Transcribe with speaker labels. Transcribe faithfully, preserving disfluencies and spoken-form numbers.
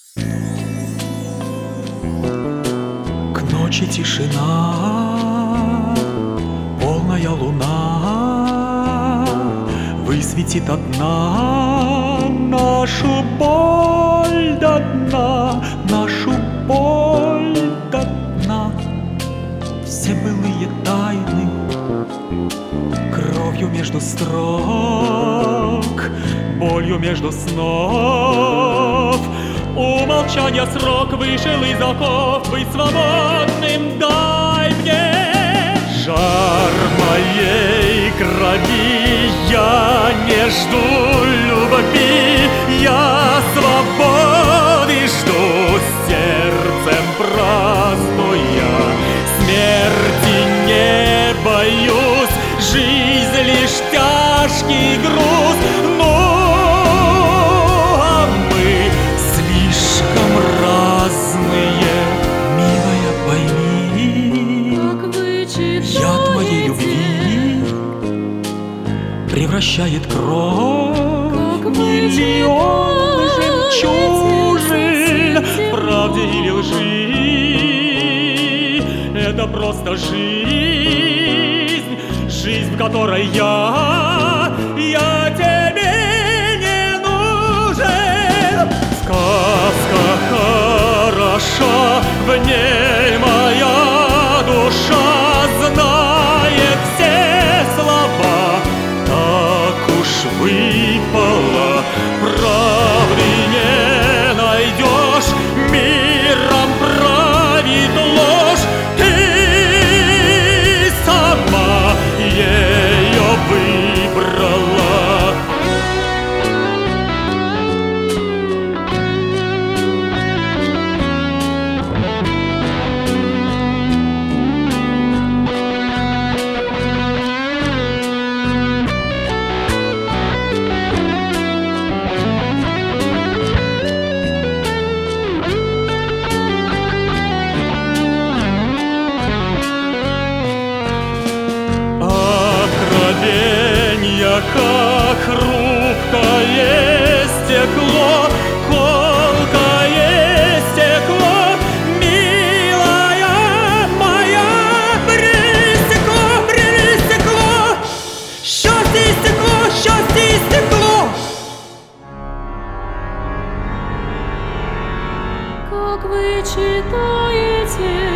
Speaker 1: К ночи тишина, полная луна высветит одна нашу боль до дна, нашу боль до дна. Все былые тайны кровью между строк, болью между снов. Умолчания срок вышел из оков, быть свободным дай мне. Жар моей крови, я не жду любви, я свободы жду, сердцем празднуя. Смерти не боюсь, жизнь лишь тяжкий груз. Ну, а мы слишком разные, милая, пойми. Яд моей любви превращает кровь в миллион жемчужин. В правде или лжи это просто жизнь, жизнь, в которой я, я тебе не нужен. Сказка хороша, в ней моя душа знает все слова. Так уж выпало, правды не найдешь, миром правит ложь. Ты сама ее выбрала. Как хрупкое стекло, колкое стекло, милая моя, бери стекло, бери стекло, счастье стекло, счастье стекло.
Speaker 2: Как вы читаете